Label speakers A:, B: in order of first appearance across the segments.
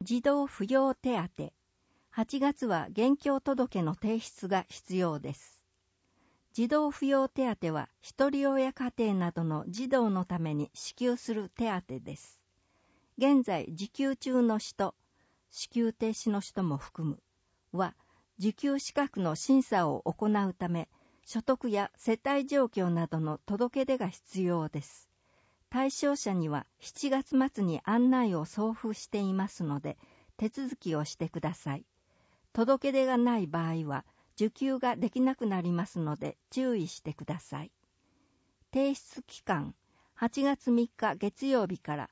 A: 児童扶養手当。8月は現況届の提出が必要です。児童扶養手当は一人親家庭などの児童のために支給する手当です。現在受給中の人、支給停止の人も含むは受給資格の審査を行うため、所得や世帯状況などの届け出が必要です。対象者には7月末に案内を送付していますので、手続きをしてください。届け出がない場合は、受給ができなくなりますので注意してください。提出期間、8月3日月曜日から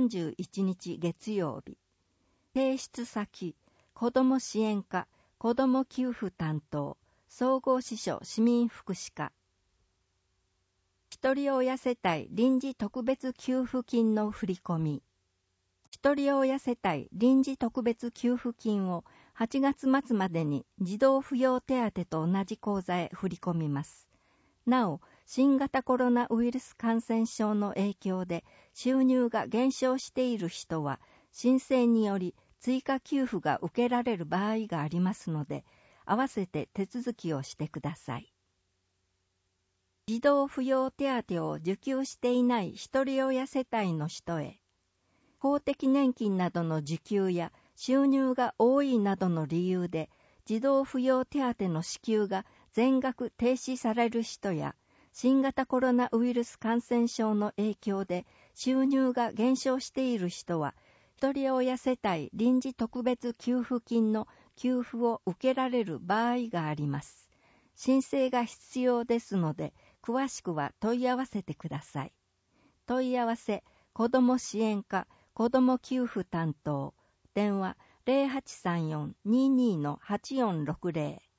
A: 31日月曜日。提出先、子ども支援課、子ども給付担当、総合支所市民福祉課。一人親世帯臨時特別給付金の振り込み。一人親世帯臨時特別給付金を8月末までに児童扶養手当と同じ口座へ振り込みます。なお、新型コロナウイルス感染症の影響で収入が減少している人は、申請により追加給付が受けられる場合がありますので、合わせて手続きをしてください。児童扶養手当を受給していない一人親世帯の人へ、公的年金などの受給や収入が多いなどの理由で、児童扶養手当の支給が全額停止される人や、新型コロナウイルス感染症の影響で収入が減少している人は、一人親世帯臨時特別給付金の給付を受けられる場合があります。申請が必要ですので、詳しくは問い合わせてください。問い合わせ、子ども支援課、子ども給付担当、電話 0834-22-8460